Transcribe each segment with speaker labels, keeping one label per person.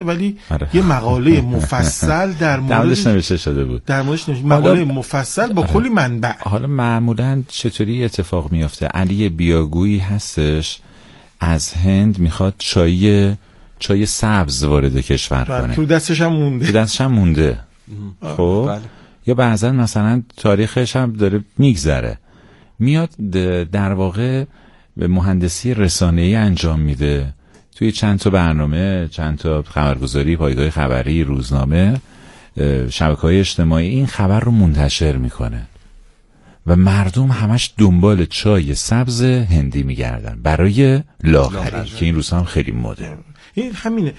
Speaker 1: ولی یه مقاله مفصل در موردش
Speaker 2: نوشته شده بود.
Speaker 1: در موردش مقاله مفصل با کلی منبع.
Speaker 2: حالا معمولاً چطوری اتفاق میفته؟ علی بیاگویی هستش از هند میخواد چای سبز وارد کشور کنه.
Speaker 1: تو دستش هم مونده.
Speaker 2: خب
Speaker 1: بله.
Speaker 2: یا بعضا مثلا تاریخش هم داره میگذره، میاد در واقع به مهندسی رسانه‌ای انجام میده توی چند تا برنامه، چند تا خبرگزاری، پایگاه خبری، روزنامه، شبکه‌های اجتماعی این خبر رو منتشر میکنه و مردم همش دنبال چای سبز هندی میگردن برای لاغری که این روزها هم خیلی مده.
Speaker 1: این همینه.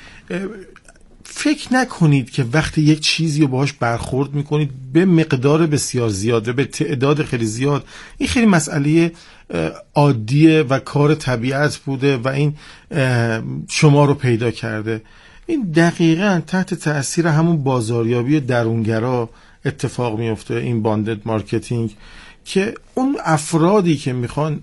Speaker 1: فکر نکنید که وقتی یک چیزی رو باهاش برخورد میکنید به مقدار بسیار زیاد و به تعداد خیلی زیاد، این خیلی مسئله عادیه و کار طبیعت بوده و این شما رو پیدا کرده. این دقیقاً تحت تأثیر همون بازاریابی درونگرا اتفاق میفته، این باندد مارکتینگ، که اون افرادی که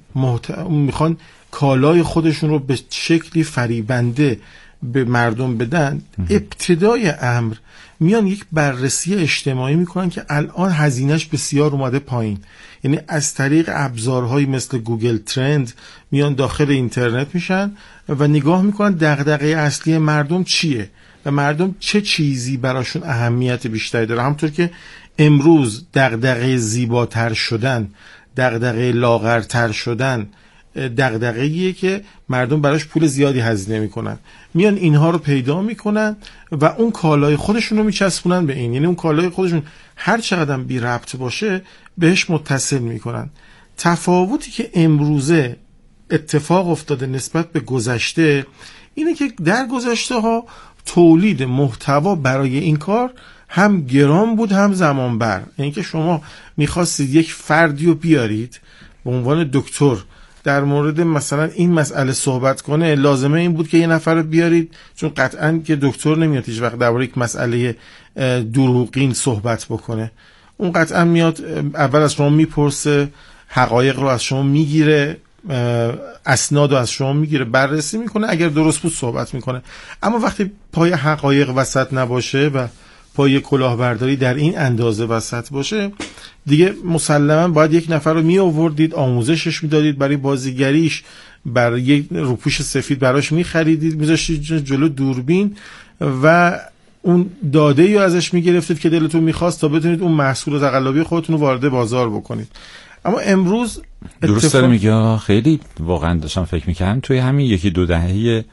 Speaker 1: میخوان کالای خودشون رو به شکلی فریبنده به مردم بدن، ابتدای امر میان یک بررسی اجتماعی میکنن که الان هزینهش بسیار اومده پایین. یعنی از طریق ابزارهایی مثل گوگل ترند میان داخل اینترنت میشن و نگاه میکنن دغدغه اصلی مردم چیه و مردم چه چیزی براشون اهمیت بیشتری داره. همونطور که امروز دغدغه زیباتر شدن، دغدغه لاغرتر شدن دغدغه‌ایه که مردم براش پول زیادی هزینه میکنن، میان اینها رو پیدا میکنن و اون کالای خودشون رو میچسبونن به این. یعنی اون کالای خودشون هر چقدر بی ربط باشه بهش متصل میکنن. تفاوتی که امروزه اتفاق افتاده نسبت به گذشته اینه که در گذشته ها تولید محتوا برای این کار هم گران بود هم زمان بر. یعنی که شما میخواستید یک فردی رو بیارید به عنوان دکتر در مورد مثلا این مسئله صحبت کنه، لازمه این بود که یه نفر رو بیارید، چون قطعاً که دکتر نمیاد هیچ وقت درباره یک مسئله دروغین صحبت بکنه. اون قطعاً میاد اول از شما میپرسه، حقایق رو از شما میگیره، اسناد رو از شما میگیره، بررسی میکنه، اگر درست بود صحبت میکنه. اما وقتی پای حقایق وسط نباشه و پای کلاهبرداری در این اندازه وسط باشه، دیگه مسلما باید یک نفر رو می آوردید، آموزشش میدادید، برای بازیگریش برای یک روپوش سفید براش میخریدید، میذاشتید جلو دوربین و اون داده ای ازش میگرفتید که دلتون میخواست تا بتونید اون محصول تقلبی خودتون رو وارد بازار بکنید. اما امروز
Speaker 2: درست داره میگه. خیلی واقعا داشتم فکر میکردم توی همین یکی دو دهه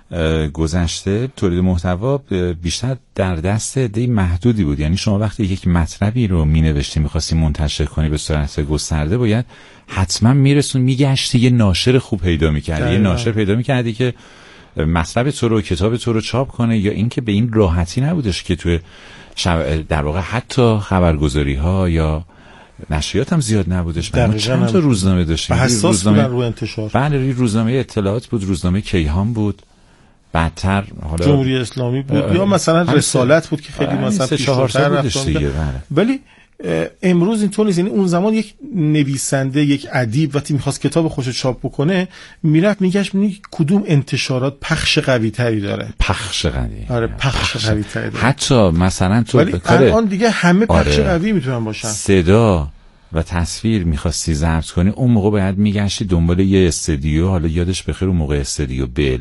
Speaker 2: گذشته تولید محتوا بیشتر در دست عده محدودی بود. یعنی شما وقتی یک مطلبی رو مینوشتی میخواستی منتشر کنی به صورت گسترده، باید حتما میگشتی یه ناشر خوب پیدا میکردی، یه ناشر پیدا میکردی که مطلب تو رو، کتاب تو رو چاپ کنه، یا اینکه به این راحتی نبودش که توی در واقع حتی خبرگزاری ها یا نشریات هم زیاد نبودش. ما چند تا روزنامه داشتیم،
Speaker 1: حساس بودن رو انتشار.
Speaker 2: بله، روزنامه اطلاعات بود، روزنامه کیهان بود، بعدتر حالا
Speaker 1: جمهوری اسلامی بود، یا مثلا رسالت بود که خیلی مثلا پیشرفت‌تر رفتن. ولی امروز اینطور نیست. یعنی اون زمان یک نویسنده، یک ادیب وقتی می‌خواست کتاب خودش رو چاپ بکنه، میرفت میگشت می‌بینی کدوم انتشارات پخش قوی‌تری داره.
Speaker 2: پخش قوی.
Speaker 1: آره، پخش قوی‌تری داره.
Speaker 2: حتی مثلا تو
Speaker 1: ولی الان دیگه همه پخش قوی میتونن باشن.
Speaker 2: صدا و تصویر می‌خواستی ضبط کنی، اون موقع باید میگشتی دنبال یه استودیو، حالا یادش بخیر اون موقع استودیو بل،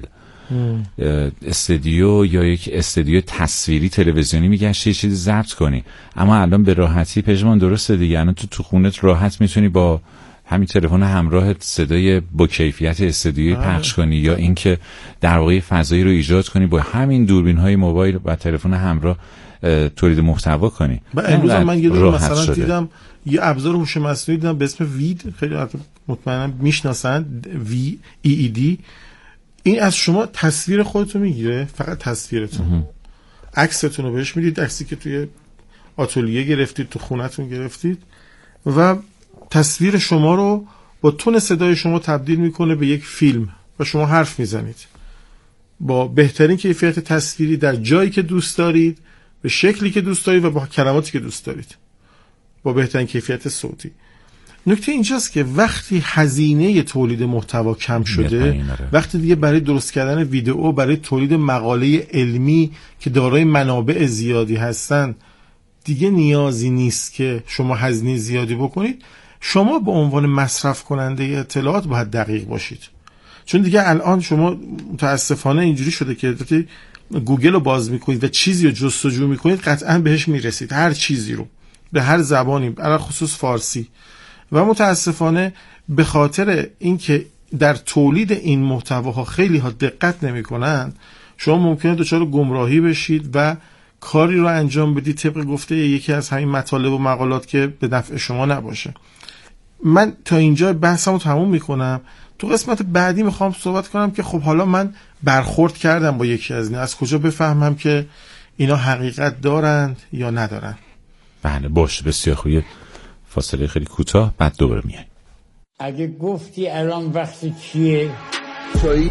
Speaker 2: استودیو یا یک استودیو تصویری تلویزیونی میگشتی یه چیزی ضبط کنی. اما الان به راحتی پژمان درسته دیگه، الان تو خونت راحت میتونی با همین تلفن همراه صدای با کیفیت استودیویی پخش کنی، یا اینکه در واقع فضایی رو ایجاد کنی با همین دوربین‌های موبایل و تلفن همراه تولید محتوا کنی.
Speaker 1: امروز من یه دور مثلا دیدم یه ابزار هوش مصنوعی دیدم به اسم وید، خیلی مطمئنم میشناسن، VEED. این از شما تصویر خودتو میگیره، فقط تصویرتون، عکستون رو بهش میدید، عکسی که توی آتلیه گرفتید، تو خونتون گرفتید، و تصویر شما رو با تون صدای شما تبدیل میکنه به یک فیلم و شما حرف میزنید با بهترین کیفیت تصویری در جایی که دوست دارید، به شکلی که دوست دارید و با کلماتی که دوست دارید، با بهترین کیفیت صوتی. نکته اینجاست که وقتی هزینه تولید محتوا کم شده، وقتی دیگه برای درست کردن ویدئو، برای تولید مقاله علمی که دارای منابع زیادی هستن دیگه نیازی نیست که شما هزینه زیادی بکنید، شما به عنوان مصرف کننده اطلاعات باید دقیق باشید. چون دیگه الان شما متاسفانه اینجوری شده که گوگل رو باز میکنید و چیزی رو جستجو میکنید قطعا بهش میرسید، هر چیزی رو به هر زبانی، علاوه خصوص فارسی. و متاسفانه به خاطر اینکه در تولید این محتواها خیلی ها دقت نمیکنن، شما ممکنه دچار گمراهی بشید و کاری رو انجام بدید طبق گفته یکی از همین مطالب و مقالات که به نفع شما نباشه. من تا اینجا بحثمو تموم میکنم. تو قسمت بعدی میخوام صحبت کنم که خب حالا من برخورد کردم با یکی از اینا، از کجا بفهمم که اینا حقیقت دارند یا ندارن؟
Speaker 2: بله باشه، بسیار خوبه. فاصله خیلی کوتاه، بعد دوباره میای.
Speaker 3: اگه گفتی الان وقتی چیه؟
Speaker 4: چای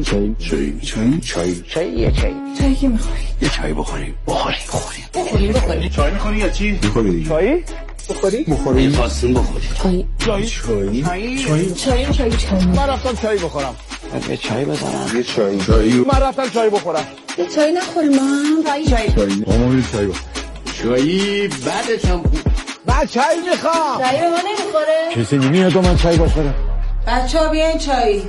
Speaker 5: که میخوایی؟
Speaker 4: یه چای بخوریم.
Speaker 5: چای میخوری یا چی؟
Speaker 4: میخوری دیگه. چای؟ بخوری؟ خواستیم بخوری.
Speaker 5: چای.
Speaker 3: من رفتم چای بخورم.
Speaker 4: یه چای بزنم. یه چای.
Speaker 3: من رفتم چای بخورم.
Speaker 5: یه چای نخوریم ما؟
Speaker 4: چای. ماما یه چای بخور.
Speaker 3: چایی بعدش هم خوب. من چای میخوام.
Speaker 5: چای به ما نمیخوره؟
Speaker 3: کسی نمیاد من چای بخورم.
Speaker 5: بچه‌ها بیاین چای.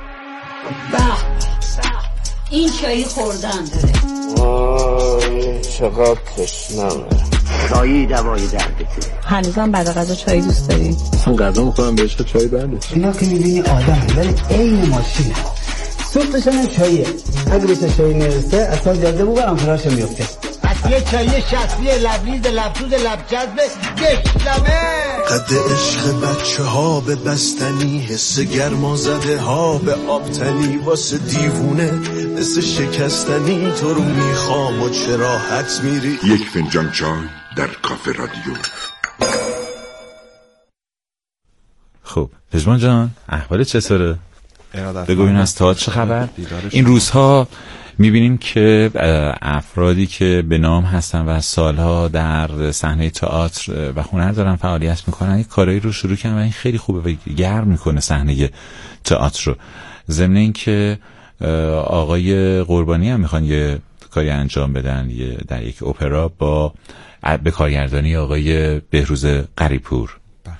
Speaker 5: این چایی خوردن داره.
Speaker 4: وای چقدر تشنمه. چایی دوای دردته.
Speaker 5: هنوزم بعد غذا چای دوست داری؟
Speaker 4: من غذا میخورم بهش چای بعدش.
Speaker 6: اینا که میبینی آدم ولی عین ماشینه. سوختشون چاییه. اگه بهش چای نرسه اصلا جاده بگرم فراش میفته.
Speaker 3: یه چایی شخصی لبریز لبسوز لبجذب گشتمه.
Speaker 7: قد عشق بچه ها به بستنی، حس گرما زده ها به آبتنی، واسه دیوونه مثل شکستنی، تو رو میخوام و چرا حد میری.
Speaker 8: یک فنجان چای در کافه رادیو.
Speaker 2: خب پژمان جان احوال چطوره؟ بگو این از تئاتر چه خبر؟ این روزها میبینیم که افرادی که به نام هستن و سالها در صحنه تئاتر و هنر دارن فعالیت میکنن یک کارایی رو شروع کردن و این خیلی خوبه و گرم میکنه صحنه تئاتر رو. ضمن این که آقای قربانی هم میخوان یه کاری انجام بدن در یک اپرا با به کارگردانی آقای بهروز قریپور.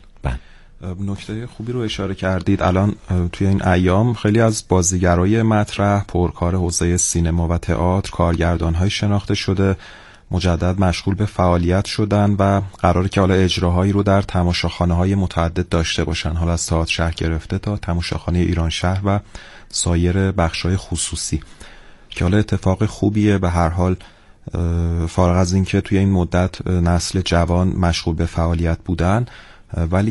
Speaker 9: نکته خوبی رو اشاره کردید. الان توی این ایام خیلی از بازیگرای مطرح، پرکار حوزه سینما و تئاتر، کارگردان‌های شناخته شده مجدد مشغول به فعالیت شدن و قراره که حالا اجراهایی رو در تماشاخانه‌های متعدد داشته باشن، حالا از تئاتر شهر گرفته تا تماشاخانه ایران شهر و سایر بخش‌های خصوصی، که حالا اتفاق خوبیه. به هر حال فارغ از این که توی این مدت نسل جوان مشغول به فعالیت بودن، ولی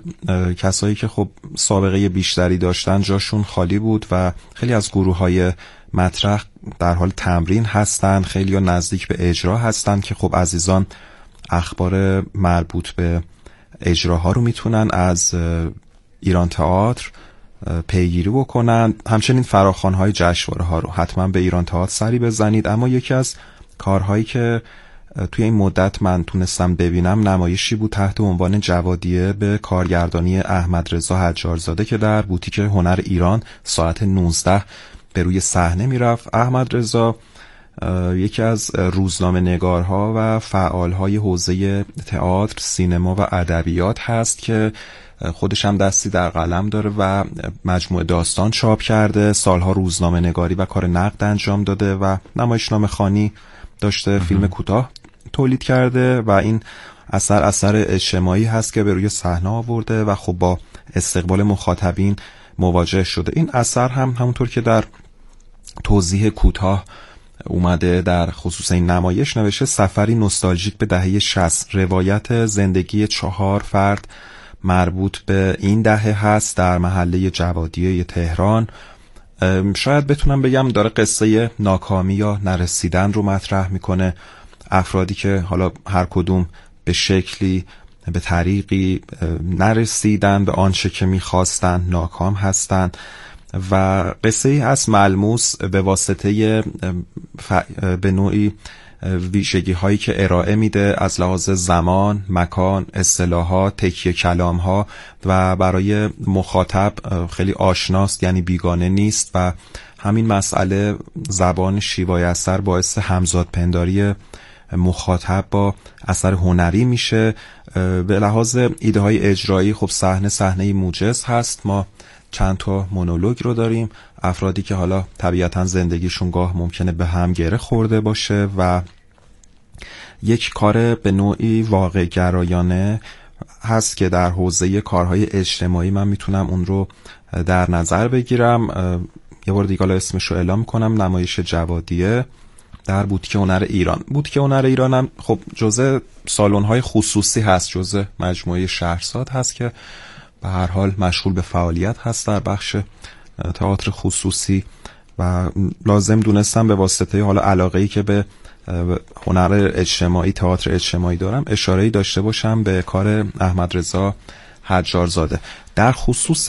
Speaker 9: کسایی که خب سابقه بیشتری داشتن جاشون خالی بود و خیلی از گروه‌های مطرح در حال تمرین هستن، خیلی ها نزدیک به اجرا هستن که خب عزیزان اخبار مربوط به اجراها رو میتونن از ایران تئاتر پیگیری بکنن. همچنین فراخوان‌های جشنواره ها رو حتما به ایران تئاتر سری بزنید. اما یکی از کارهایی که توی این مدت من تونستم ببینم نمایشی بود تحت عنوان جوادیه به کارگردانی احمد رضا حجارزاده که در بوتیک هنر ایران ساعت 19 به روی صحنه میرفت. احمد رضا یکی از روزنامه نگارها و فعالهای حوزه تئاتر، سینما و ادبیات هست که خودش هم دستی در قلم داره و مجموعه داستان چاپ کرده، سالها روزنامه نگاری و کار نقد انجام داده و نمایشنامه خوانی داشته، فیلم کوتاه تولید کرده و این اثر اجتماعی هست که به روی صحنه آورده و خب با استقبال مخاطبین مواجه شده. این اثر هم همونطور که در توضیح کوتاه اومده در خصوص این نمایش نوشته سفری نوستالژیک به دهه 60، روایت زندگی 4 فرد مربوط به این دهه هست در محله جوادیه تهران. شاید بتونم بگم داره قصه ناکامی یا نرسیدن رو مطرح میکنه. افرادی که حالا هر کدوم به شکلی به طریقی نرسیدن به آنچه که میخواستن، ناکام هستن و قصه ای هست ملموس به واسطه به نوعی ویژگی هایی که ارائه میده از لحاظ زمان، مکان، اصطلاحات، تکیه کلام ها و برای مخاطب خیلی آشناست، یعنی بیگانه نیست و همین مسئله زبان شیوای اثر باعث همزادپنداری مخاطب با اثر هنری میشه. به لحاظ ایده های اجرایی خب صحنه موجز هست. ما چند تا مونولوگ رو داریم، افرادی که حالا طبیعتا زندگیشون گاه ممکنه به هم گره خورده باشه و یک کار به نوعی واقع گرایانه هست که در حوزه کارهای اجتماعی من میتونم اون رو در نظر بگیرم. یه بار دیگه اسمش رو اعلام کنم، نمایش جوادیه در بوتیک هنر ایران. بوتیک هنر ایران هم خب جزء سالن‌های خصوصی هست، جزء مجموعه شهرزاد هست که به هر حال مشغول به فعالیت هست در بخش تئاتر خصوصی و لازم دونستم به واسطه حالا علاقه‌ای که به هنر اجتماعی، تئاتر اجتماعی دارم، اشاره‌ای داشته باشم به کار احمد رضا حجارزاده. در خصوص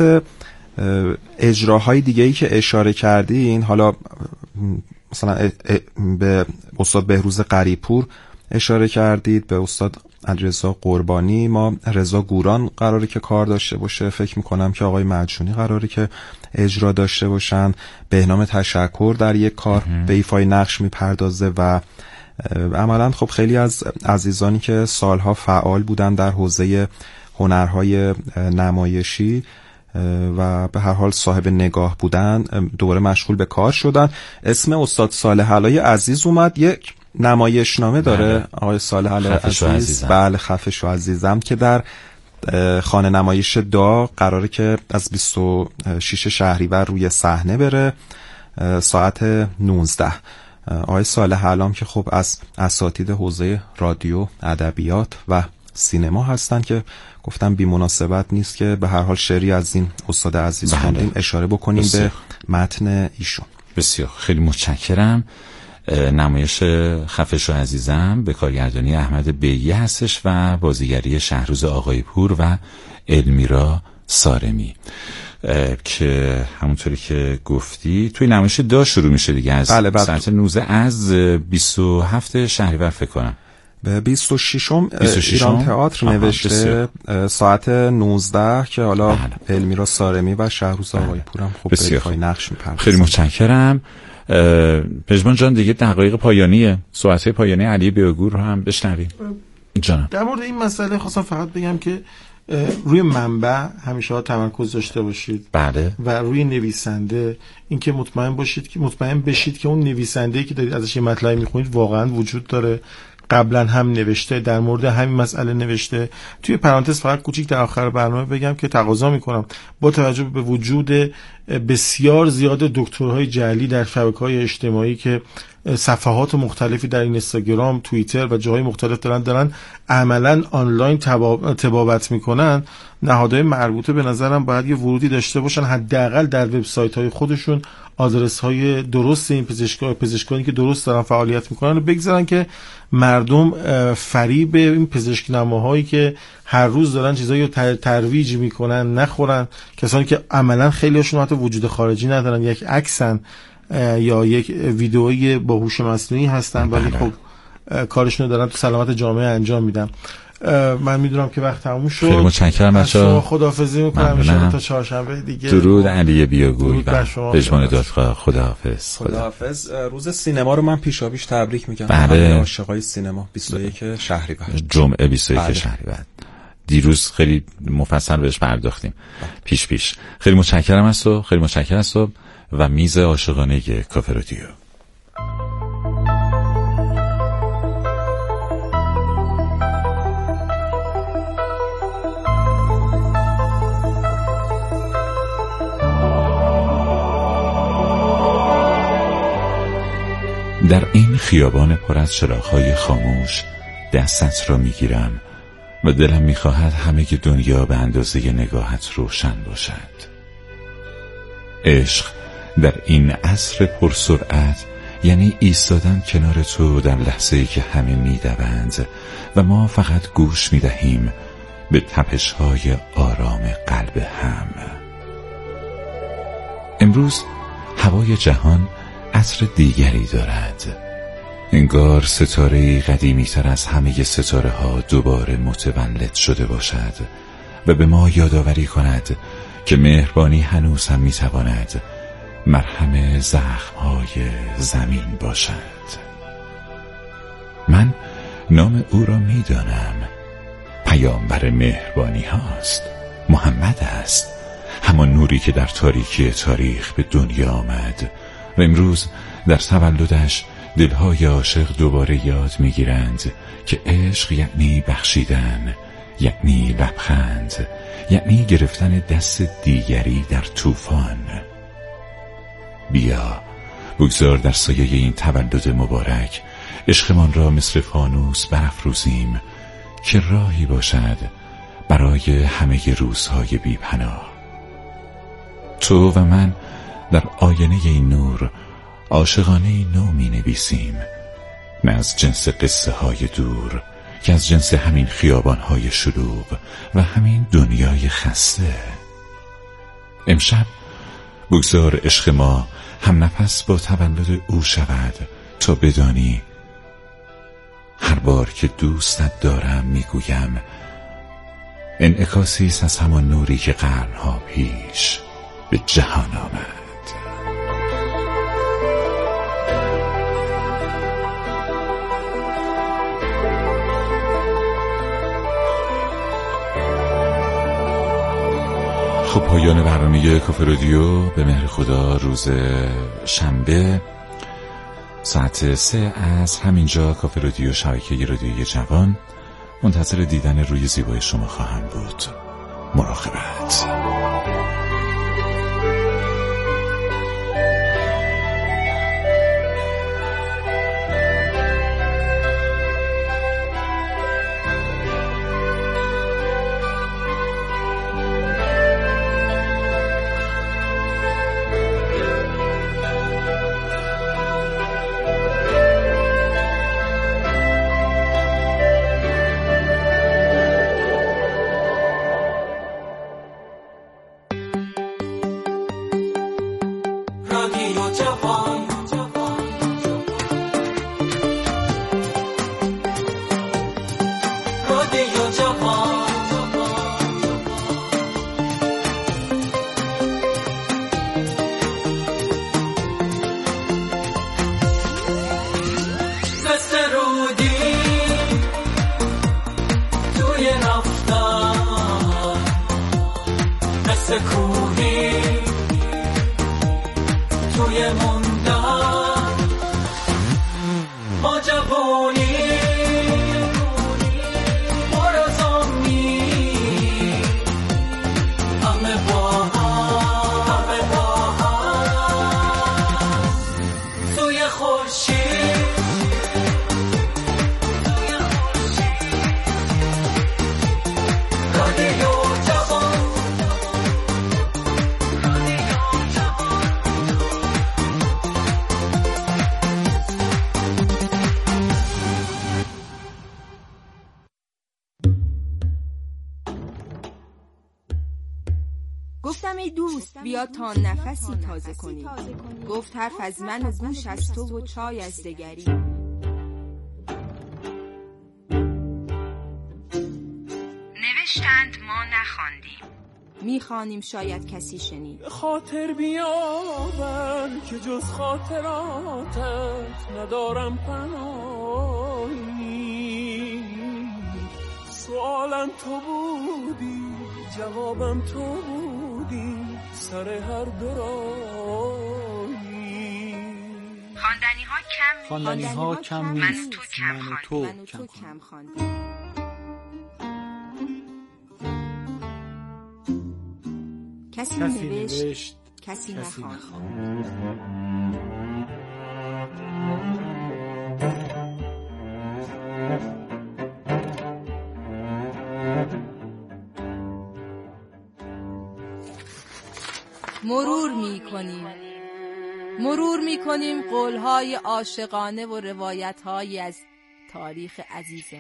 Speaker 9: اجراهای دیگه‌ای که اشاره کردین، حالا مثلا به استاد بهروز قریپور اشاره کردید، به استاد علیرضا قربانی. ما رضا گوران قراره که کار داشته باشه، فکر میکنم که آقای مجنونی قراره که اجرا داشته باشن. بهنام تشکر در یک کار به ایفای نقش میپردازه و عملا خب خیلی از عزیزانی که سالها فعال بودن در حوزه هنرهای نمایشی و به هر حال صاحب نگاه بودن دوباره مشغول به کار شدن. اسم استاد صالح علای عزیز اومد، یک نمایشنامه داره آقای صالح علای عزیز، بله خفش و عزیزم، که در خانه نمایش داغ قراره که از 26 شهریور روی صحنه بره ساعت 19. آقای صالح علام که خب از اساتید حوزه رادیو، ادبیات و سینما هستن که گفتم بی مناسبت نیست که به هر حال شعری از این استاد عزیز خوندیم اشاره بکنیم به متن ایشون.
Speaker 2: بسیار خیلی متشکرم. نمایش خفش و عزیزم به کارگردانی احمد بیگی هستش و بازیگری شهروز آقای پور و المیرا سارمی که همونطوری که گفتی توی نمایش دا شروع میشه دیگه از ساعت 19 از 27 شهریور فکر کنم
Speaker 9: به 26 ایران تئاتر نوشته ساعت 19 که حالا المیرا سارمی و شهروز آقای پورم خب به ایفای نقش میپردازن.
Speaker 2: خیلی متشکرم. پژمان جان دیگه دقایق پایانیه، ساعت پایانی علی بیاگور رو هم بشنویم. جان
Speaker 1: در مورد این مسئله خواستم فقط بگم که روی منبع همیشه تمرکز داشته باشید.
Speaker 2: بله.
Speaker 1: و روی نویسنده، اینکه مطمئن بشید که اون نویسنده‌ای که دارید ازش یه مطلبی میخونید واقعا وجود داره، قبلا هم نوشته، در مورد همین مسئله نوشته. توی پرانتز فقط کوچیک در آخر برنامه بگم که تقاضا میکنم با توجه به وجود بسیار زیاد دکترهای جعلی در شبکه‌های اجتماعی که صفحات مختلفی در اینستاگرام، توییتر و جاهای مختلف دارن عملاً آنلاین تبابت میکنن، نهادهای مربوطه به نظرم باید یه ورودی داشته باشن، حداقل در وبسایت‌های خودشون آدرس‌های درست این پزشکانی که درست دارن فعالیت میکنن رو بگذارن که مردم فریب این پزشکنامه‌هایی که هر روز دارن چیزایی رو ترویج میکنن نخورن. کسانی که عملاً خیلی‌هاشون حتی وجود خارجی ندارن، یک عکسن یا یک ویدئویی با هوش مصنوعی هستن ولی خب کارشون رو دارن تو سلامت جامعه انجام میدن. من میدونم که وقت تموم شد.
Speaker 2: خیلی متشکرم بچه‌ها.
Speaker 1: خداحافظی میکنم ان شاءالله تا چهارشنبه دیگه.
Speaker 2: درود علی بیاگوی و پژمان دادخواه. خداحافظ.
Speaker 9: خداحافظ. روز سینما رو من پیشاپیش تبریک میگم همه عاشقای سینما. 21 شهریور،
Speaker 2: جمعه 21 شهریور. دیروز خیلی مفصل بهش پرداختیم پیش. خیلی متشکرم از تو، خیلی متشکرم از تو و میز عاشقانه کافه رادیو. در این خیابان پر از چراغ‌های خاموش دستت را میگیرم و دلم میخواهد همه دنیا به اندازه نگاهت روشن باشد. عشق در این عصر پرسرعت یعنی ایستادن کنار تو در لحظه‌ای که همه میدوند و ما فقط گوش میدهیم به تپش‌های آرام قلب هم. امروز هوای جهان عطر دیگری دارد. انگار ستاره قدیمی تر از همه ستاره ها دوباره متولد شده باشد و به ما یادآوری کند که مهربانی هنوز هم میتواند مرهم زخم‌های زمین باشد. من نام او را میدانم، پیامبر مهربانی هاست، محمد است، همان نوری که در تاریکی تاریخ به دنیا آمد و امروز در تولدش دلهای عاشق دوباره یاد میگیرند که عشق یعنی بخشیدن، یعنی لبخند، یعنی گرفتن دست دیگری در طوفان. بیا بگذار در سایه این تولد مبارک عشقمان را مثل فانوس برافروزیم که راهی باشد برای همه روزهای بی پناه. تو و من در آینه این نور عاشقانه نو می نویسیم، نه از جنس قصه های دور که از جنس همین خیابان های شلوغ و همین دنیای خسته. امشب بگذار عشق ما هم نفس با تولد او شود تا بدانی هر بار که دوستت دارم میگویم انعکاسی است از همان نوری که قرنها پیش به جهان آمد. خب پایان برنامه کافه رادیو به مهر خدا روز شنبه ساعت 3 از همینجا کافه رادیو شبکه رادیوی جوان منتظر دیدن روی زیبای شما خواهم بود. مراقبت.
Speaker 10: گفتم ای دوست بیا تا نفسی تازه کنی. گفت حرف از من و گوش از تو و چای از دگری. نوشتند ما نخواندیم، میخوانیم شاید کسی شنید.
Speaker 11: خاطر بیاور که جز خاطراتت ندارم پناهی. سوالم تو بودی جوابم تو بودی سر هر دراهی.
Speaker 10: خواندنی ها کم نیست، من و تو کم خواندیم. کسی نوشت کسی نخواند. مرور می‌کنیم قول‌های عاشقانه و روایت‌هایی از تاریخ عزیزمون.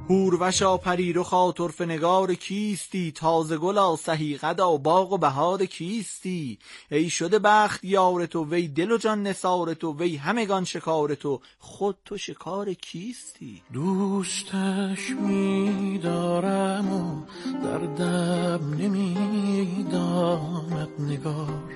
Speaker 12: هوروشا پریرخا طرفه نگار کیستی، تازه گلا سهی قدا باغ و بهار کیستی. ای شده بخت یار تو، وی دل و جان نثار تو، وی همگان شکار تو، خود تو شکار کیستی.
Speaker 11: دوستش می‌دارم و دردم نمی‌داند نگار،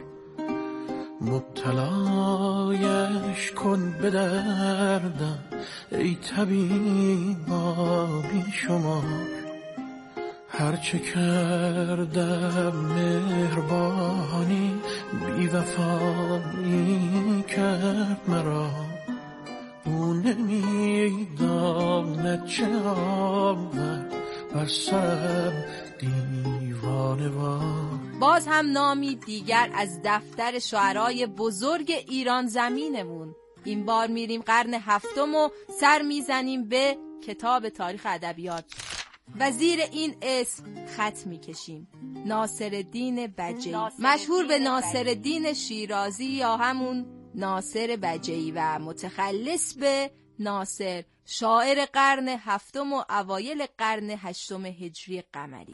Speaker 11: مبتلایش کن به دردم ای طبیبا بی شمار. هرچه کردم مهربانی، بی وفایی کرد مرا. او نمی‌داند چه آورد بر سرم دیوانه وار.
Speaker 10: باز هم نامی دیگر از دفتر شعرای بزرگ ایران زمینمون. این بار میریم قرن هفتم و سر میزنیم به کتاب تاریخ ادبیات و زیر این اسم خط میکشیم: ناصرالدین بجیی، مشهور به ناصرالدین شیرازی یا همون ناصر بجیی و متخلص به ناصر، شاعر قرن هفتم و اوایل قرن هشتم هجری قمری.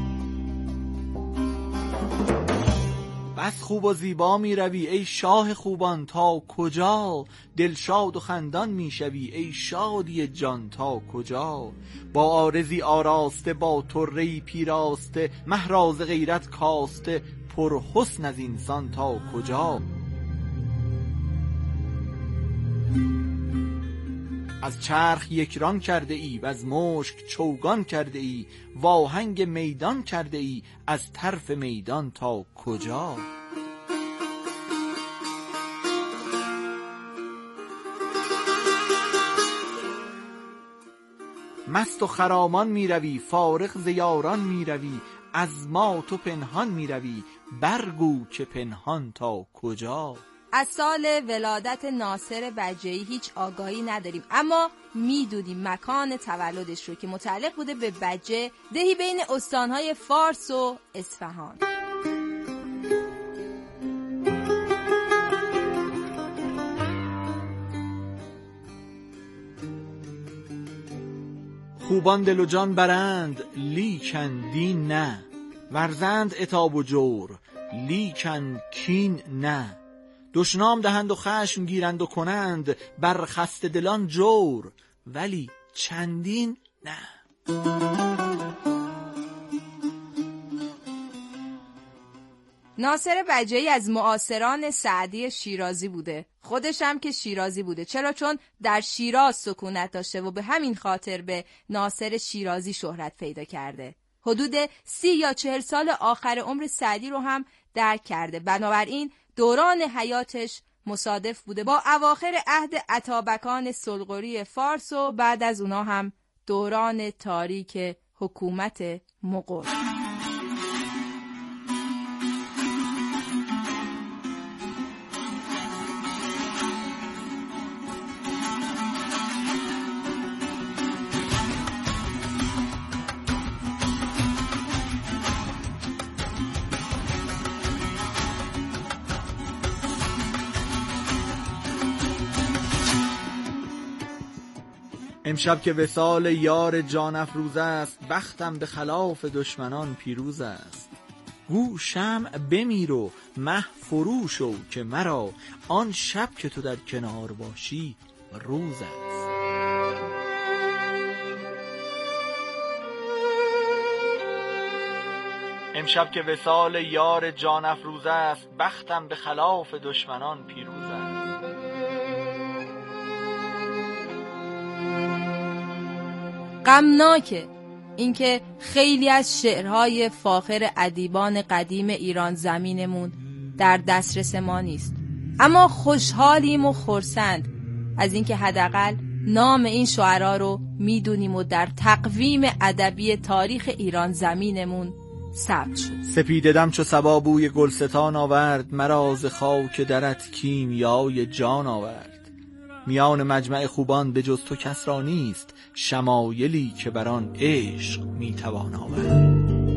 Speaker 12: بس خوب و زیبا می روی ای شاه خوبان، تا کجا دلشاد و خندان می شوی ای شادی جان تا کجا. با آرزی آراسته، با طره‌ای پیراسته، مهراز غیرت کاسته، پر حسن از اینسان تا کجا. از چرخ یکران کرده ای و از مشک چوگان کرده ای، و آهنگ میدان کرده ای از طرف میدان تا کجا. مست و خرامان می روی، فارغ ز یاران می روی، از ما تو پنهان می روی، برگو که پنهان تا کجا.
Speaker 10: از سال ولادت ناصر بجیی هیچ آگاهی نداریم، اما میدونیم مکان تولدش رو که متعلق بوده به بجه، دهی بین استانهای فارس و اصفهان.
Speaker 12: خوبان دل و جان برند لیکن دین نه، ورزند عتاب و جور لیکن کین نه. دشنام دهند و خشم گیرند و کنند، بر خسته دلان جور ولی چندین نه.
Speaker 10: ناصر بجیی از معاصران سعدی شیرازی بوده. خودش هم که شیرازی بوده. چرا؟ چون در شیراز سکونت داشته و به همین خاطر به ناصر شیرازی شهرت پیدا کرده. حدود 30 یا 40 سال آخر عمر سعدی رو هم درک کرده. بنابراین دوران حیاتش مصادف بوده با اواخر عهد اتابکان سلغوری فارس و بعد از اونا هم دوران تاریک حکومت مغول.
Speaker 12: امشب که وصال یار جان افروز است، بختم به خلاف دشمنان پیروز است. گو شمع بمیر و مه فرو شو، که مرا آن شب که تو در کنار باشی روز است. امشب که وصال یار جان افروز است، بختم به خلاف دشمنان پیروز است.
Speaker 10: غمناکه اینکه خیلی از شعرهای فاخر ادیبان قدیم ایران زمینمون در دسترس ما نیست، اما خوشحالیم و خرسند از اینکه حداقل نام این شعرا رو میدونیم و در تقویم ادبی تاریخ ایران زمینمون ثبت شد.
Speaker 12: سپیده دم چو صبا بوی گلستان آورد، مرا ز خاک درت کیمیای جان آورد. میان مجمع خوبان به جز تو کس را نیست، شمایلی که بر آن عشق میتوان آورد.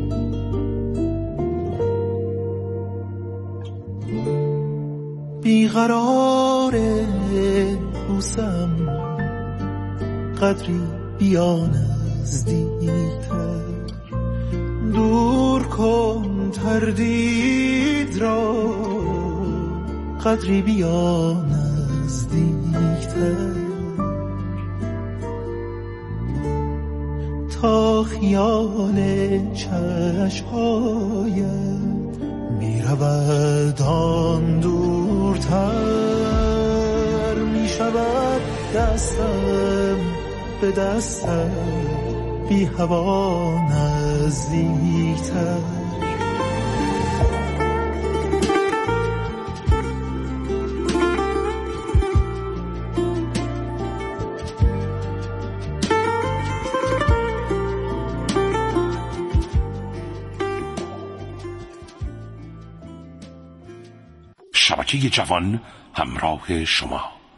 Speaker 11: بیقرار بوسم قدری بیانه
Speaker 7: نزدیکتر، دور کن تردید را، قدری بیا نزدیکتر، تا خیال چشمهایت میرود آن دورتر، میشود دستم به دستم بی هوا نزدیکتر.
Speaker 13: شبکه جوان همراه شما.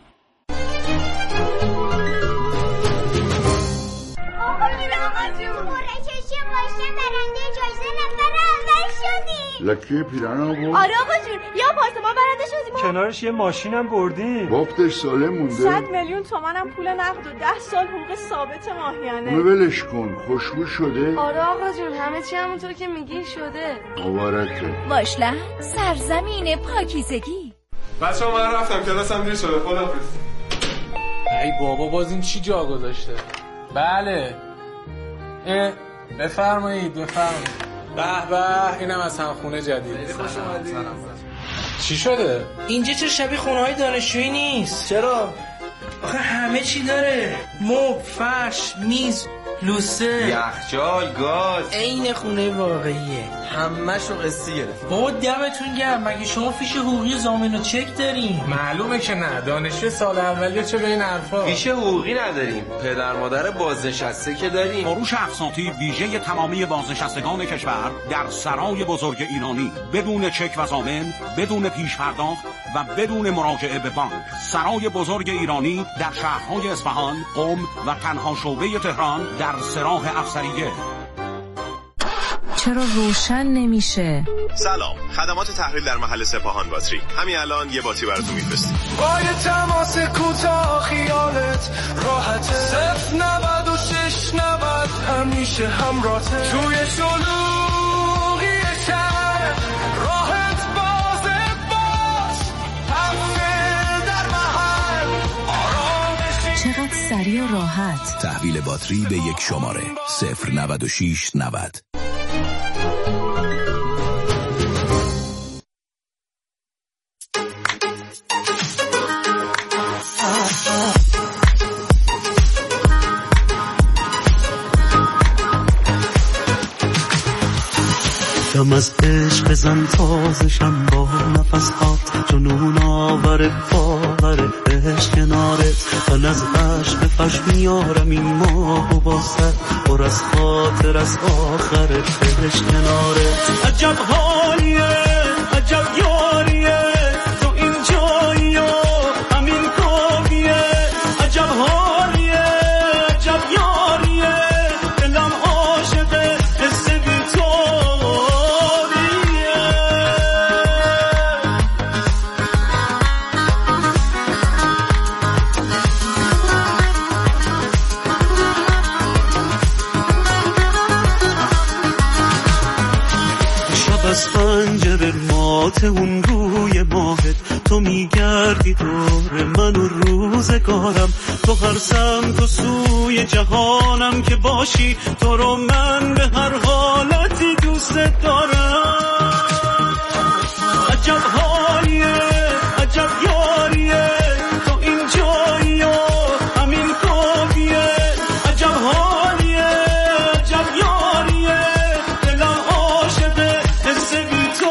Speaker 8: لکه پیرانا بود؟
Speaker 14: آره آقا جون، یا آپارتمان برنده شدیم،
Speaker 15: کنارش یه ماشینم بردیم،
Speaker 8: بافتش سالم مونده،
Speaker 14: 100 میلیون تومنم پول نقد و 10 سال حقوق ثابت ماهیانه.
Speaker 8: اونو ولش کن، خوشبو شده؟
Speaker 14: آره آقا جون، همه چی همونطور که میگی شده.
Speaker 8: مبارکه.
Speaker 10: واشلند سرزمین پاکیزگی.
Speaker 16: بچه‌ها من رفتم، کلاسم دیر شده، خداحافظ.
Speaker 17: ای بابا باز این چی جا گذاشته؟ بله بفرمایید. به به، اینم از همخونه جدید.
Speaker 16: خوش اومدید.
Speaker 17: چی شده؟
Speaker 18: اینجا چه شبیه خونه‌های دانشجویی نیست؟
Speaker 17: چرا؟
Speaker 18: آخه همه چی داره، مبل، فرش، میز، لوسه،
Speaker 19: یخچال، گاز،
Speaker 18: عین خونه واقعیه.
Speaker 17: همه‌شو قسطی گرفت.
Speaker 18: بابا دمتون گرم، مگه شما فیش حقوقی ضامن و چک دارین؟
Speaker 17: معلومه که نه، دانشجو سال اولیه چه به این حرفا.
Speaker 19: فیش حقوقی نداریم، پدر مادر بازنشسته که داریم.
Speaker 13: فروش اقساطی ویژه تمامی بازنشستگان کشور در سرای بزرگ ایرانی، بدون چک و ضامن، بدون پیش پرداخت و بدون مراجعه به بانک. سرای بزرگ ایرانی در شهرهای اصفهان، قم و تنها شعبه تهران در سراح افسریه.
Speaker 10: چرا روشن نمیشه؟
Speaker 20: سلام، خدمات تحویل در محل سپاهان باتری. همین الان یه باتری براتون میفرستیم.
Speaker 11: با یه تماس کوتاه خیالت راحته، 09690 همیشه همراهته. توی شلوغی شهر راحت بازه باش، تحویل در محل آرامشی.
Speaker 10: چقدر سریع و راحت.
Speaker 21: تحویل باتری به یک شماره 09690.
Speaker 7: دم از عشق زن تازشم با نفس هات، جنون آور باور عشق کنارت. من از عشق فش میارم این ماه و با سر پر از خاطر از آخرت عشق کنارت. عجب حالیه، عجب یاریه، تو این جایی و همین کاریه. عجب حالیه، عجب یاریه، دلم عاشقه حس بی تو. از پنجره مات اون روی ماهت، تو میگردی دور من و روزگارم. تو هر سمت و سوی جهانم که باشی، تو رو من به هر حالتی دوست دارم. عجب حالیه، عجب یاریه، تو این جایی و همین کافیه. عجب حالیه، عجب یاریه، دلم عاشقه حس بی تو.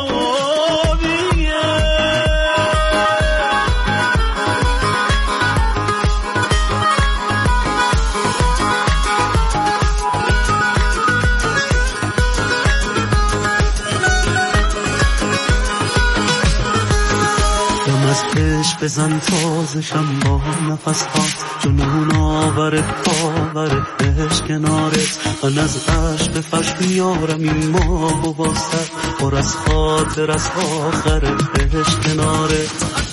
Speaker 7: بزن تازشم با نفس هات، جنون آور باور عشق کنارت. من از عشق فش میارم این ماه و با سر پر از خاطر از آخر عشق کنارت.